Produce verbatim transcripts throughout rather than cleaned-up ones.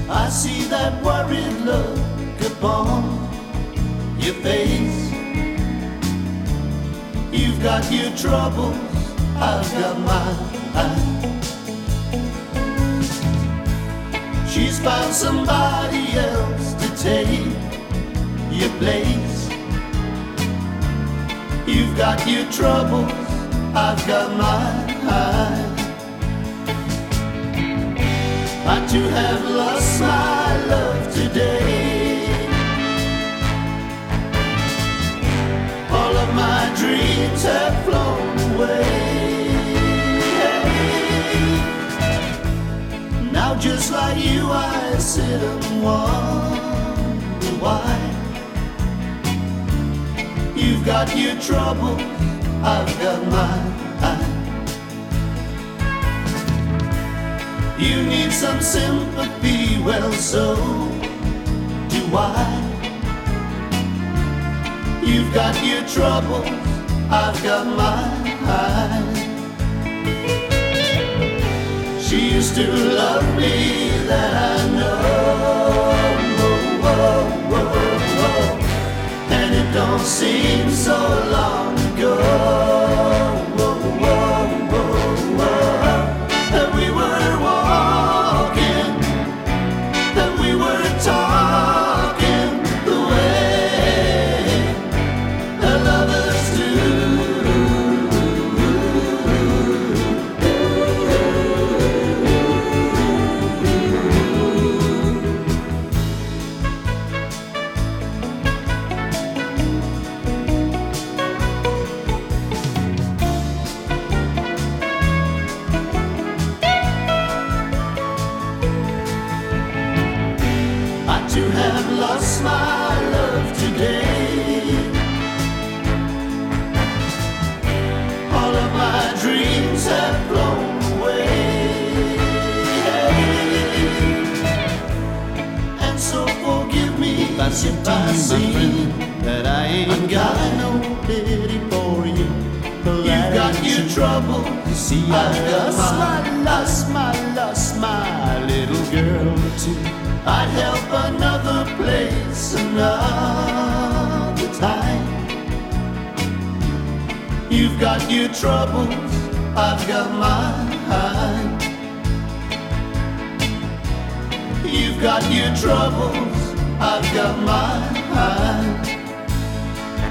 I see that worried look upon your face. You've got your troubles, I've got mine. She's found somebody else to take your place. You've got your troubles, I've got mine. I too have lost my love today. All of my dreams have flown away. Now just like you I sit and wonder why. You've got your troubles, I've got mine. You need some sympathy, well so do I. You've got your troubles, I've got mine. She used to love me, that I know. Whoa, whoa, whoa, whoa. And it don't seem so long ago. Whoa, whoa, whoa, whoa. That we were walking, that we were talking the way that lovers do. To have lost my love today. All of my dreams have flown away. And so forgive me if I seem that I ain't got no pity for you. You've got your trouble, you see I've lost my, lost my, lost my little girl too. I'd help another place another time. You've got your troubles, I've got mine. You've got your troubles, I've got mine.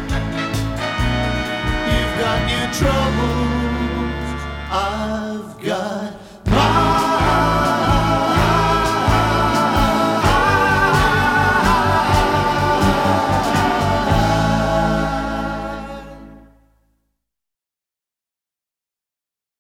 You've got your troubles, I've got